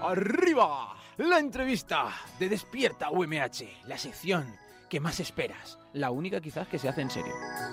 ¡Arriba! La entrevista de Despierta UMH, la sección que más esperas, la única quizás que se hace en serio.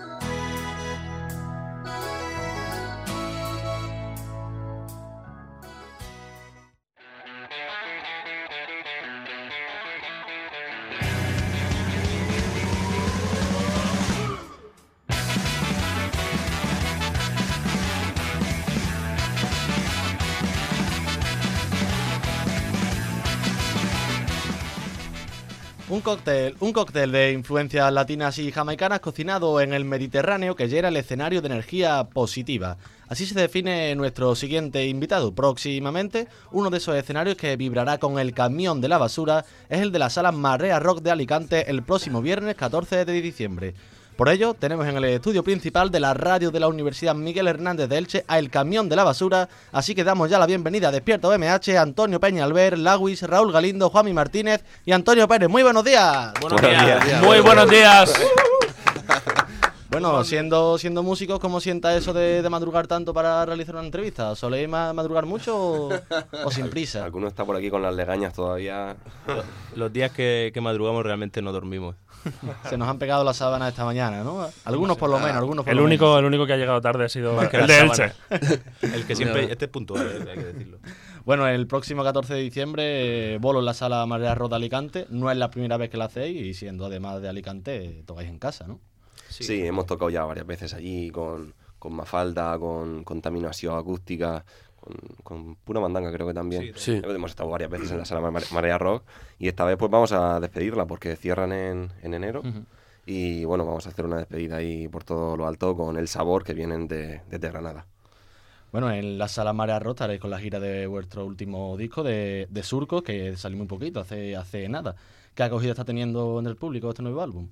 Un cóctel de influencias latinas y jamaicanas cocinado en el Mediterráneo que llena el escenario de energía positiva. Así se define nuestro siguiente invitado. Próximamente, uno de esos escenarios que vibrará con el camión de la basura es el de la Sala Marea Rock de Alicante el próximo viernes 14 de diciembre. Por ello, tenemos en el estudio principal de la radio de la Universidad Miguel Hernández de Elche a El Camión de la Basura, así que damos ya la bienvenida a Despierta UMH, Antonio Peñalver, Lawis, Raúl Galindo, Juanmi Martínez y Antonio Pérez. ¡Muy buenos días! Buenos días. Muy buenos días. Bueno, siendo músicos, ¿cómo sienta eso de madrugar tanto para realizar una entrevista? ¿Soléis madrugar mucho o sin prisa? Alguno está por aquí con las legañas todavía. Los días que madrugamos realmente no dormimos. Se nos han pegado las sábanas esta mañana, ¿no? Algunos por lo menos, El único que ha llegado tarde ha sido el de Elche. El que siempre... Este es puntual, hay que decirlo. Bueno, el próximo 14 de diciembre, bolo en la Sala Marea Rock de Alicante. No es la primera vez que lo hacéis y siendo además de Alicante, tocáis en casa, ¿no? Sí, hemos tocado ya varias veces allí con Mafalda, con Contaminación Acústica, con pura mandanga creo que también. Sí. Hemos estado varias veces en la Sala Marea Rock y esta vez pues vamos a despedirla porque cierran en enero. Y bueno, vamos a hacer una despedida ahí por todo lo alto con El Sabor que vienen desde Granada. Bueno, en la Sala Marea Rock estaréis con la gira de vuestro último disco de Surcos, que salió muy poquito, hace nada. ¿Qué acogida está teniendo en el público este nuevo álbum?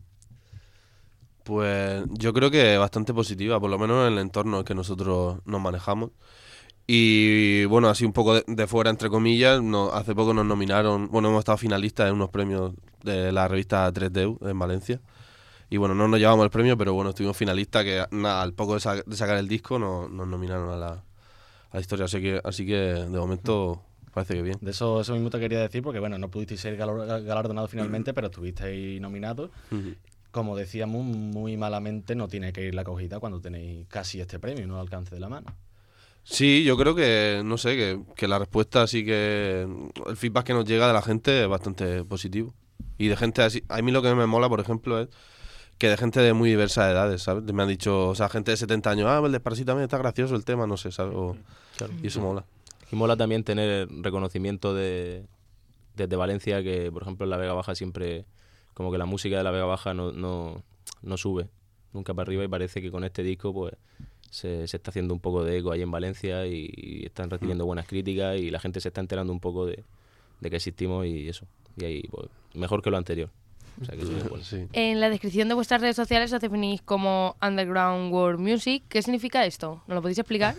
Pues yo creo que bastante positiva, por lo menos en el entorno que nosotros nos manejamos. Y bueno, así un poco de fuera, entre comillas, hace poco nos nominaron, bueno, hemos estado finalistas en unos premios de la revista 3D en Valencia. Y bueno, no nos llevamos el premio, pero bueno, estuvimos finalistas que nada, al poco de sacar el disco nos nominaron a la historia. Así que de momento parece que bien. De eso mismo te quería decir, porque bueno, no pudisteis ser galardonados finalmente, pero estuvisteis nominados. Como decíamos, muy malamente no tiene que ir la acogida cuando tenéis casi este premio, no al alcance de la mano. Sí, yo creo que, no sé, que la respuesta sí que... El feedback que nos llega de la gente es bastante positivo. Y de gente así... A mí lo que me mola, por ejemplo, es que de gente de muy diversas edades, ¿sabes? Me han dicho, o sea, gente de 70 años, el Desparasita también está gracioso el tema, no sé, ¿sabes? Claro. Y eso mola. Y mola también tener reconocimiento desde Valencia, que por ejemplo en la Vega Baja siempre... Como que la música de la Vega Baja no sube nunca para arriba y parece que con este disco pues se está haciendo un poco de eco ahí en Valencia y están recibiendo buenas críticas y la gente se está enterando un poco de que existimos y eso. Y ahí pues, mejor que lo anterior. O sea que eso es bueno. Sí. En la descripción de vuestras redes sociales os definís como Underground World Music. ¿Qué significa esto? ¿Nos lo podéis explicar?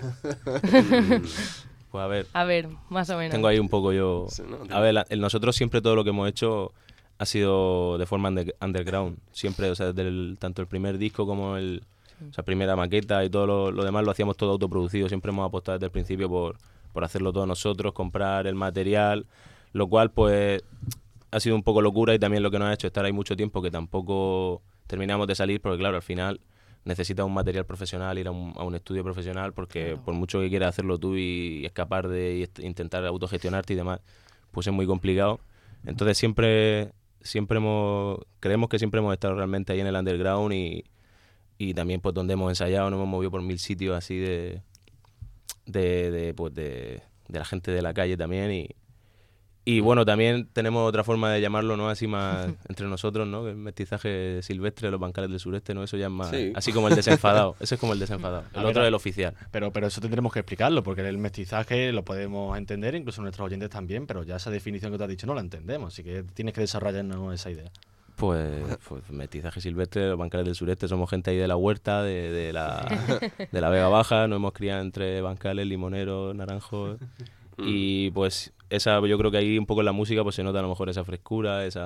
Pues a ver, más o menos. Tengo ahí un poco yo... A ver, nosotros siempre todo lo que hemos hecho... ha sido de forma underground, siempre, o sea, tanto el primer disco como o sea, primera maqueta y todo lo demás lo hacíamos todo autoproducido, siempre hemos apostado desde el principio por hacerlo todo nosotros, comprar el material, lo cual pues ha sido un poco locura y también lo que nos ha hecho estar ahí mucho tiempo que tampoco terminamos de salir porque claro, al final necesitas un material profesional, ir a un estudio profesional porque por mucho que quieras hacerlo tú y escapar de intentar autogestionarte y demás, pues es muy complicado. Entonces creemos que siempre hemos estado realmente ahí en el underground y también pues donde hemos ensayado nos hemos movido por 1000 sitios así de la gente de la calle también y bueno, también tenemos otra forma de llamarlo, ¿no? Así más entre nosotros, ¿no? El mestizaje silvestre de los bancales del sureste, ¿no? Eso ya es más... Sí. Así como el desenfadado. Ese es como el desenfadado. El otro es el oficial. Pero eso tendremos que explicarlo, porque el mestizaje lo podemos entender, incluso nuestros oyentes también, pero ya esa definición que te has dicho no la entendemos, así que tienes que desarrollarnos esa idea. Pues mestizaje silvestre, los bancales del sureste, somos gente ahí de la huerta, de la Vega Baja, nos hemos criado entre bancales, limoneros, naranjos... Y pues yo creo que ahí un poco en la música pues se nota a lo mejor esa frescura, el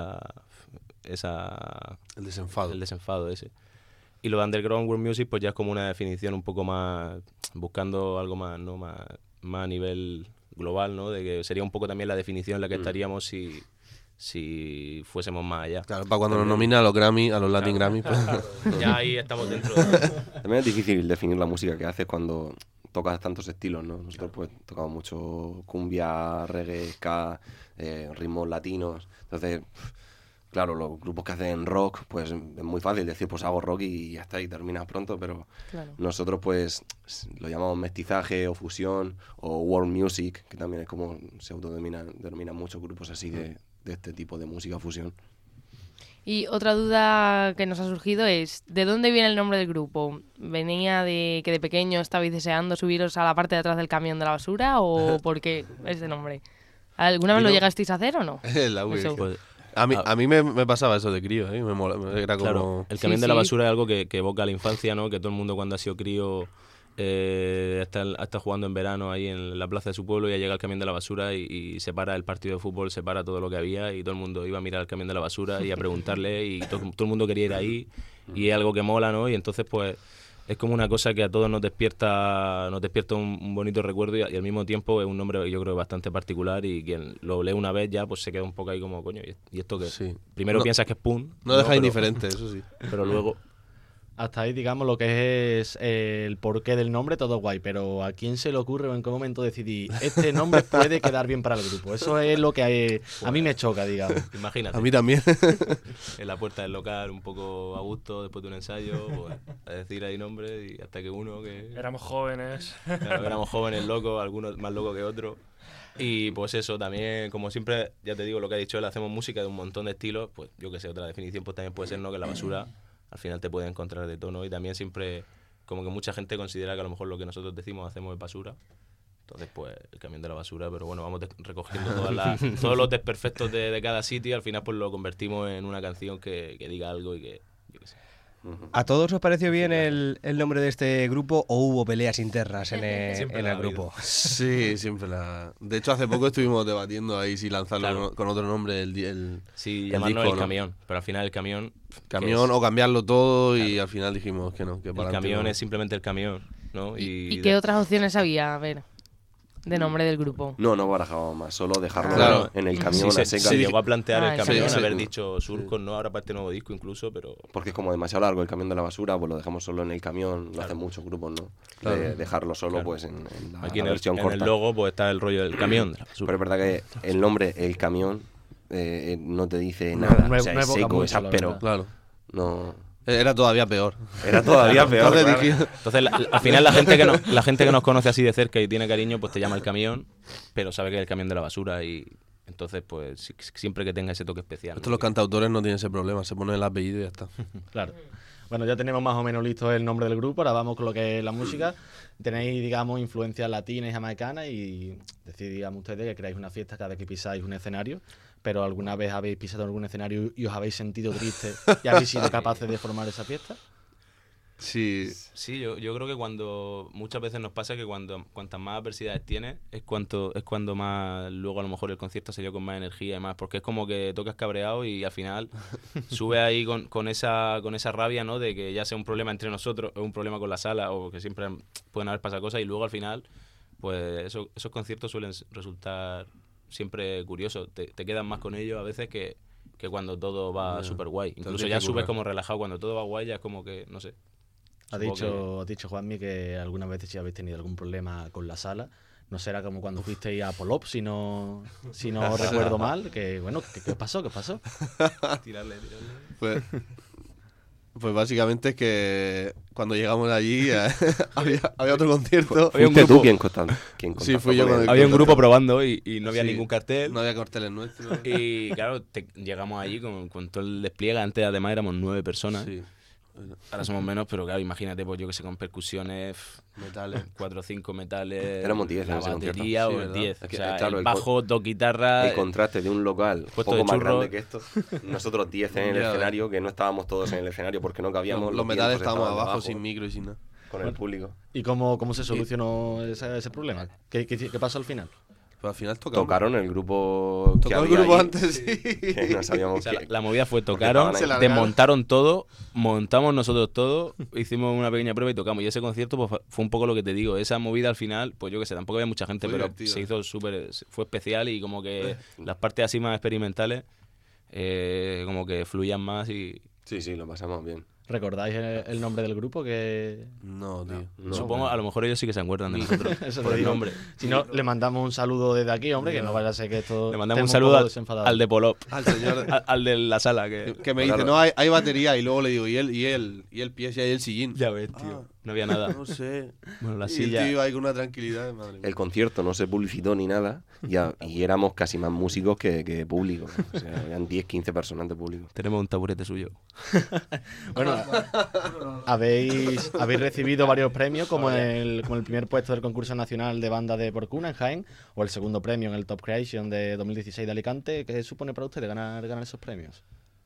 desenfado ese. Y lo de Underground World Music pues ya es como una definición un poco más, buscando algo más, ¿no? Más a nivel global, ¿no? De que sería un poco también la definición en la que estaríamos si fuésemos más allá. Claro, para cuando nos nominan a los Grammy, a los Latin Grammy, pues... Ya ahí estamos dentro. También es difícil definir la música que haces cuando tocas tantos estilos, ¿no? Nosotros pues tocamos mucho cumbia, reggae, ska, ritmos latinos. Entonces, claro, los grupos que hacen rock, pues es muy fácil decir, pues hago rock y ya está, y terminas pronto, pero nosotros pues lo llamamos mestizaje o fusión o world music, que también es como se autodenominan muchos grupos así de este tipo de música fusión. Y otra duda que nos ha surgido es, ¿de dónde viene el nombre del grupo? ¿Venía de que de pequeño estabais deseando subiros a la parte de atrás del camión de la basura o por qué ese nombre? ¿Alguna vez lo llegasteis a hacer o no? Pues, a mí me pasaba eso de crío, ¿eh? Era como... Claro, el camión de la basura es algo que evoca a la infancia, ¿no? Que todo el mundo cuando ha sido crío está jugando en verano ahí en la plaza de su pueblo y ya llega el camión de la basura y se para el partido de fútbol, se para todo lo que había y todo el mundo iba a mirar el camión de la basura y a preguntarle y todo el mundo quería ir ahí y es algo que mola, ¿no? Y entonces pues es como una cosa que a todos nos despierta un bonito recuerdo y al mismo tiempo es un nombre yo creo bastante particular y quien lo lee una vez ya pues se queda un poco ahí como coño, ¿y esto qué? Sí. Primero piensas que es punk. No deja indiferente, eso sí. Pero luego... Hasta ahí, digamos, lo que es el porqué del nombre, todo guay, pero ¿a quién se le ocurre o en qué momento decidí este nombre puede quedar bien para el grupo? Eso es lo que a mí me choca, digamos. Imagínate. A mí también. En la puerta del local, un poco a gusto, después de un ensayo, pues, a decir ahí nombre y hasta que uno que... Éramos jóvenes. Claro, éramos jóvenes locos, algunos más locos que otros. Y pues eso, también, como siempre, ya te digo lo que ha dicho él, hacemos música de un montón de estilos, pues yo que sé, otra definición pues también puede ser, ¿no? Que la basura al final te puede encontrar de tono y también siempre como que mucha gente considera que a lo mejor lo que nosotros decimos hacemos es basura. Entonces, pues, el camión de la basura, pero bueno, vamos recogiendo todos los desperfectos de cada sitio y al final pues lo convertimos en una canción que diga algo y que, yo qué sé. ¿A todos os pareció bien el nombre de este grupo o hubo peleas internas en el grupo? Sí, siempre De hecho, hace poco estuvimos debatiendo ahí si lanzarlo con otro nombre sí, llamarlo disco, el camión, pero al final el camión o cambiarlo todo y al final dijimos que no. Que el camión es simplemente el camión, ¿no? ¿Y qué otras opciones había? A ver, de nombre del grupo. No barajábamos más, solo dejarlo en el camión a secas. Se llegó a plantear el camión, sí. haber dicho Surcos, ¿no? Ahora para este nuevo disco incluso, pero... Porque es como demasiado largo el camión de la basura, pues lo dejamos solo en el camión, lo hacen muchos grupos, ¿no? Claro. De dejarlo solo pues en la, aquí la versión en corta. el logo pues está el rollo del camión de la basura. Pero es verdad que el nombre, el camión, no te dice nada, o sea, es seco, es áspero. Claro. No... Era todavía peor. Era todavía peor. Claro. Entonces, al final la gente que nos conoce así de cerca y tiene cariño, pues te llama el camión, pero sabe que es el camión de la basura y entonces, pues siempre que tenga ese toque especial. Los cantautores no tienen ese problema, se ponen el apellido y ya está. Claro. Bueno, ya tenemos más o menos listo el nombre del grupo, ahora vamos con lo que es la música. Tenéis, digamos, influencias latinas y jamaicanas y decid, digamos, ustedes que creáis una fiesta cada vez que pisáis un escenario, pero ¿alguna vez habéis pisado algún escenario y os habéis sentido tristes y habéis sido capaces de formar esa fiesta? Sí. Sí, yo creo que cuando muchas veces nos pasa que cuantas más adversidades tienes es cuando más luego a lo mejor el concierto salió con más energía y más, porque es como que tocas cabreado y al final subes ahí con esa rabia, ¿no? De que ya sea un problema entre nosotros o un problema con la sala o que siempre pueden haber pasado cosas y luego al final pues esos conciertos suelen resultar siempre curiosos, te quedas más con ellos a veces que cuando todo va súper guay, incluso ya subes como relajado, cuando todo va guay ya es como que, no sé. Ha dicho Juanmi que algunas veces si habéis tenido algún problema con la sala, no será como cuando fuisteis a Polop, si no recuerdo mal, que bueno, ¿qué pasó? Tirarle. Pues básicamente es que cuando llegamos allí había otro concierto. ¿Fuiste tú quien contactó? Sí, fui yo. Había un grupo probando y no había ningún cartel. No había carteles nuestros. Y claro, llegamos allí con todo el despliegue. Antes además éramos 9 personas. Sí. Ahora somos menos, pero claro, imagínate, pues yo que sé, con percusiones, metales, 4 o 5 metales, éramos 10 la batería o 10, o sea, claro, el bajo, 2 guitarras, el contraste de un local poco más grande que esto, nosotros 10 en el escenario, que no estábamos todos en el escenario porque no cabíamos, los metales estábamos abajo sin micro y sin nada. Con el público. ¿Y cómo se solucionó ese problema? ¿Qué pasó al final? Pero al final tocaron el grupo que Tocó el había grupo ahí, antes, sí. que no sabíamos O sea, qué. la movida fue tocaron, Se largaron. desmontaron todo, montamos nosotros todo, hicimos una pequeña prueba y tocamos. Y ese concierto pues, fue un poco lo que te digo. Esa movida al final, pues yo que sé, tampoco había mucha gente, Fue pero divertido. se hizo fue especial y como que las partes así más experimentales como que fluían más y Sí, lo pasamos bien. ¿Recordáis el nombre del grupo? Que No, tío. No, supongo a lo mejor ellos sí que se acuerdan de nosotros Eso por te el digo. nombre. Si no, le mandamos un saludo desde aquí, hombre, que no vaya a ser que esto. Le mandamos un estemos saludo poco al, desenfadados. al de Polop, Al señor al de la sala que que me dice, Claro. no, hay batería. Y luego le digo, ¿y el pie si hay el sillín? ya ves, tío. No había nada. No sé. Bueno, la Y el silla. tío ahí con una tranquilidad, madre mía. El concierto no se publicitó ni nada y éramos casi más músicos que público. O sea, eran 10, 15 personas de público. Tenemos un taburete suyo. Bueno, habéis recibido varios premios, como el primer puesto del concurso nacional de banda de Porcuna en Jaén, o el segundo premio en el Top Creation de 2016 de Alicante. ¿Qué supone para ustedes ganar esos premios?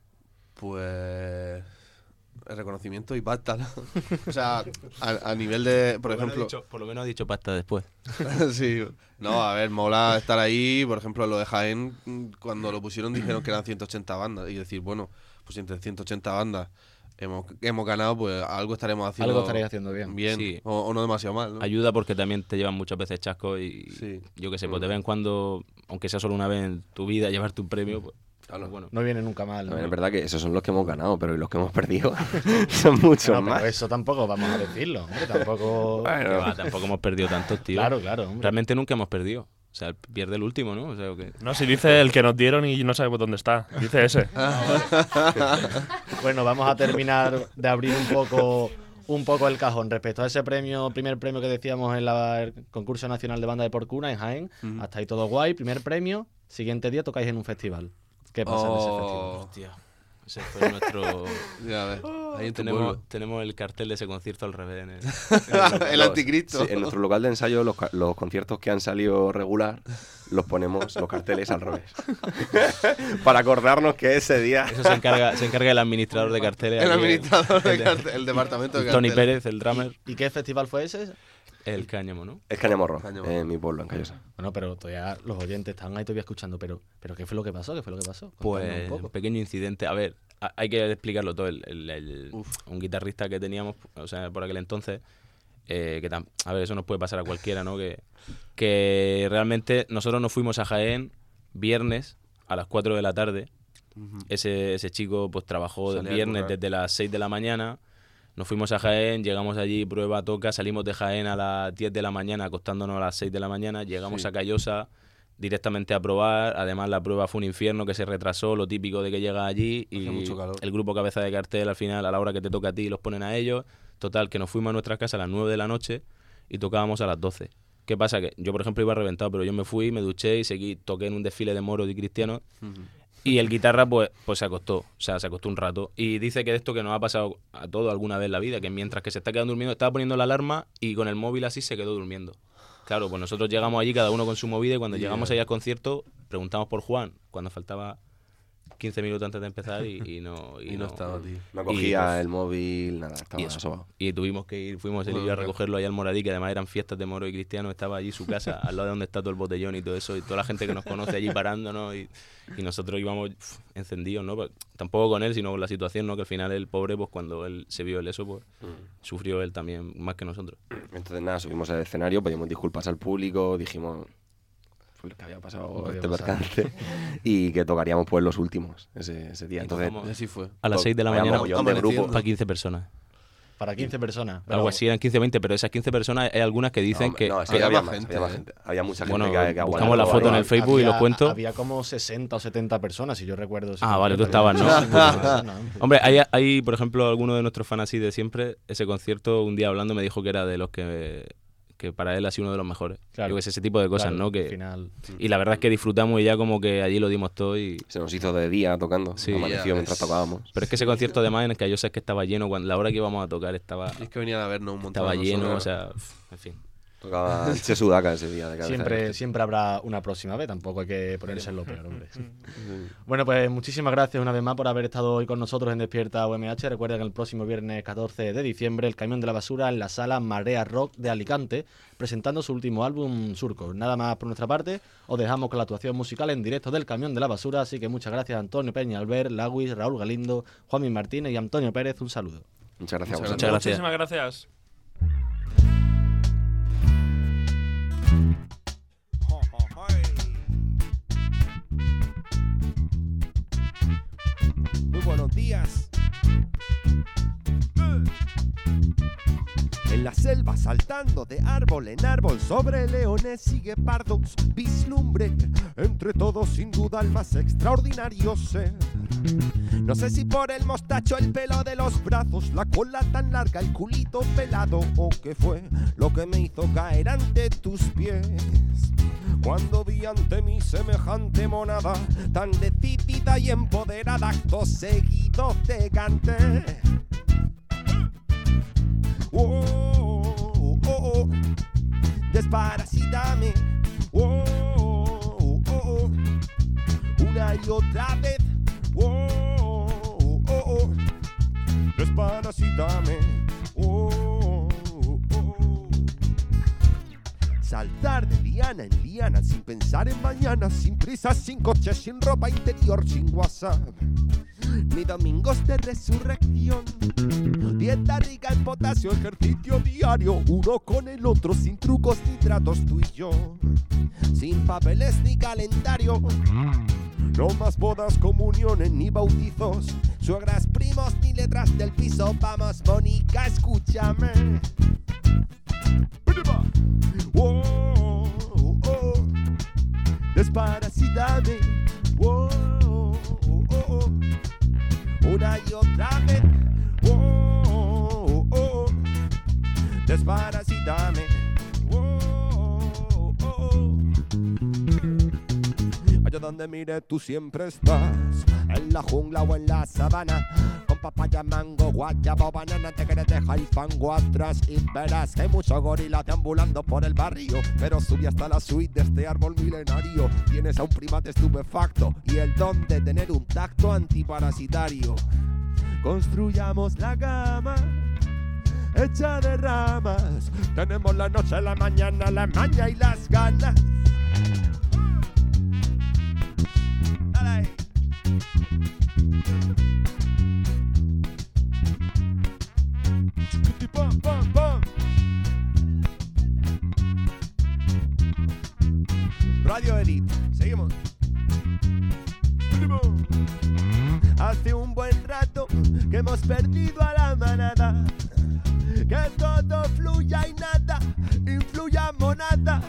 Pues... El reconocimiento y pasta, ¿no? O sea, a nivel de, por ejemplo... Por lo menos ha dicho pasta después. Sí. No, a ver, mola estar ahí. Por ejemplo, lo de Jaén, cuando lo pusieron dijeron que eran 180 bandas. Y decir, bueno, pues entre 180 bandas hemos ganado, pues algo estaremos haciendo. Algo estaréis haciendo bien. Sí. O no demasiado mal, ¿no? Ayuda porque también te llevan muchas veces chascos y Sí. yo qué sé, pues de vez en cuando, aunque sea solo una vez en tu vida, llevarte un premio, pues bueno. No viene nunca mal, ¿no? También es verdad que esos son los que hemos ganado, pero los que hemos perdido son muchos No, más. pero eso tampoco vamos a decirlo, hombre, tampoco... Que va, tampoco hemos perdido tantos, tío. Claro, hombre. Realmente nunca hemos perdido. O sea, pierde el último, ¿no? O sea, que... No, si dice el que nos dieron y no sabemos dónde está. Dice ese. Bueno, vamos a terminar de abrir un poco el cajón respecto a ese primer premio que decíamos en el concurso nacional de banda de Porcuna en Jaén. Hasta ahí todo guay, primer premio. Siguiente día tocáis en un festival. ¿Qué pasa en ese festival? Hostia. Ese fue nuestro... Ya ves, ahí en tu pueblo. tenemos el cartel de ese concierto al revés. El anticristo. Sí, en nuestro local de ensayo, los conciertos que han salido regular, los ponemos los carteles al revés. Para acordarnos que ese día... Eso se encarga el administrador de carteles. El aquí, administrador de cartel, el departamento de Tony cartel. Pérez, el drummer. ¿Y qué festival fue ese? El cáñamo, ¿no? Es Cañamorro, Cañamorro. en mi pueblo, en Callosa. Bueno, pero todavía los oyentes están ahí todavía escuchando, pero ¿qué fue lo que pasó? Contadnos Pues un poco. un pequeño incidente. A ver, hay que explicarlo todo. Un guitarrista que teníamos, o sea, por aquel entonces, a ver, eso nos puede pasar a cualquiera, ¿no? Que realmente nosotros nos fuimos a Jaén viernes a las 4 de la tarde. Ese chico pues trabajó Salía a viernes currar. desde las 6 de la mañana. Nos fuimos a Jaén, llegamos allí, prueba, toca, salimos de Jaén a las 10 de la mañana, acostándonos a las 6 de la mañana, llegamos a Callosa directamente a probar, además la prueba fue un infierno que se retrasó, lo típico de que llegas allí y Hacía mucho calor. el grupo cabeza de cartel al final, a la hora que te toca a ti, los ponen a ellos, total, que nos fuimos a nuestra casa a las 9 de la noche y tocábamos a las 12. ¿Qué pasa? Que yo, por ejemplo, iba reventado, pero yo me fui, me duché y seguí, toqué en un desfile de moros y cristianos. Y el guitarra pues se acostó un rato. Y dice que de esto que nos ha pasado a todos alguna vez en la vida, que mientras que se está quedando durmiendo, estaba poniendo la alarma y con el móvil así se quedó durmiendo. Claro, pues nosotros llegamos allí, cada uno con su movida, y cuando llegamos allá al concierto, preguntamos por Juan, cuando faltaba 15 minutos antes de empezar y no estaba, tío. No cogía pues, el móvil, nada, estaba sobado. Y tuvimos que ir, fuimos él y yo a recogerlo allá al Moradí, que además eran fiestas de moro y cristiano, estaba allí su casa, al lado de donde está todo el botellón y todo eso, y toda la gente que nos conoce allí parándonos, y nosotros íbamos encendidos, ¿no? Pues, tampoco con él, sino con la situación, ¿no? Que al final el pobre, pues cuando él se vio el eso, pues sufrió él también más que nosotros. Entonces nada, subimos al escenario, pedimos disculpas al público, dijimos pues, que había pasado este percance y que tocaríamos pues los últimos ese día. Y Entonces tocamos Y así fue. a las 6 de la había mañana mogollón de amaneciendo. grupos. para 15 personas. Para 15 personas. Algo así, eran 15 o 20, pero esas 15 personas hay algunas que dicen que... No, es que había había más más gente, había más ¿eh? gente. Había mucha gente Bueno, que buscamos aguantaba la foto en el igual. Facebook y lo cuento. Había como 60 o 70 personas, si yo recuerdo. Ah, vale, tú estabas, ¿no? Hombre, hay, por ejemplo, alguno de nuestros fans así de siempre, ese concierto, un día hablando me dijo que era de los que para él ha sido uno de los mejores. Claro. Yo que sé, ese tipo de cosas, Claro, ¿no? al Que, final. y la verdad es que disfrutamos y ya como que allí lo dimos todo y... Se nos hizo de día tocando, Sí, amaneció ya mientras ves. tocábamos. Pero es que ese concierto además en el Callosa es que estaba lleno, cuando la hora que íbamos a tocar estaba Y es que venían a vernos un montón. lleno, o nosotros. sea, en fin. Tocaba Che Sudaca ese día de cabeza. Siempre habrá una próxima vez, tampoco hay que ponerse en lo peor, hombre. Bueno, pues muchísimas gracias una vez más por haber estado hoy con nosotros en Despierta UMH. Recuerden que el próximo viernes 14 de diciembre el Camión de la Basura en la sala Marea Rock de Alicante, presentando su último álbum, Surco. Nada más por nuestra parte, os dejamos con la actuación musical en directo del Camión de la Basura, así que muchas gracias a Antonio Peña, Albert, Lawis, Raúl Galindo, Juanmi Martínez y Antonio Pérez. Un saludo. Muchas gracias. Muchas gracias. Muchísimas gracias. Muy buenos días. En la selva saltando de árbol en árbol sobre leones y guepardos vislumbre entre todos sin duda el más extraordinario ser. No sé si por el mostacho, el pelo de los brazos, la cola tan larga, el culito pelado o qué fue lo que me hizo caer ante tus pies. Cuando vi ante mí semejante monada tan decidida y empoderada, acto seguido te canté. Oh, oh, oh, desparasítame. Oh, oh, oh, una y otra vez. Oh, oh, oh, desparasítame. Oh, oh, oh. Saltar de liana en liana sin pensar en mañana, sin prisa, sin coche, sin ropa interior, sin WhatsApp ni domingos de resurrección. Dieta rica en potasio, ejercicio diario, uno con el otro, sin trucos ni tratos, tú y yo, sin papeles ni calendario. No más bodas, comuniones ni bautizos, suegras, primos ni letras del piso. Vamos, Mónica, escúchame. Oh, oh, oh, desparasítame. Oh, oh, oh, una y otra vez. Oh, oh, oh, desparasítame. Oh, oh, oh. Allá donde mire tú siempre estás, en la jungla o en la sabana, con papaya, mango, guayaba o banana. Te quieres dejar el fango atrás y verás que hay mucho gorila deambulando por el barrio, pero subí hasta la suite de este árbol milenario. Tienes a un primate estupefacto y el don de tener un tacto antiparasitario. Construyamos la cama hecha de ramas, tenemos la noche, la mañana, la maña y las ganas. Dale ahí. Pum, pum, pum. Radio Elite, seguimos. Hace un buen rato que hemos perdido a la manada, que todo fluya y nada influya monada.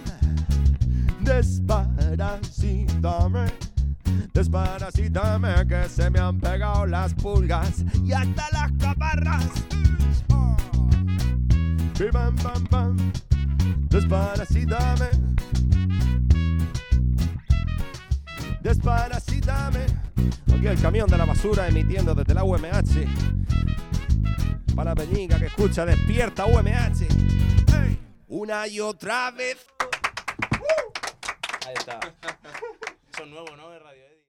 Desparasítame, desparasítame, que se me han pegado las pulgas y hasta las caparras. Oh. Bam, bam, bam. Desparasítame, desparasítame. Aquí el Camión de la Basura emitiendo desde la UMH para Peñica que escucha Despierta UMH. Hey. Una y otra vez. Ahí está. Son nuevos, ¿no? De Radio.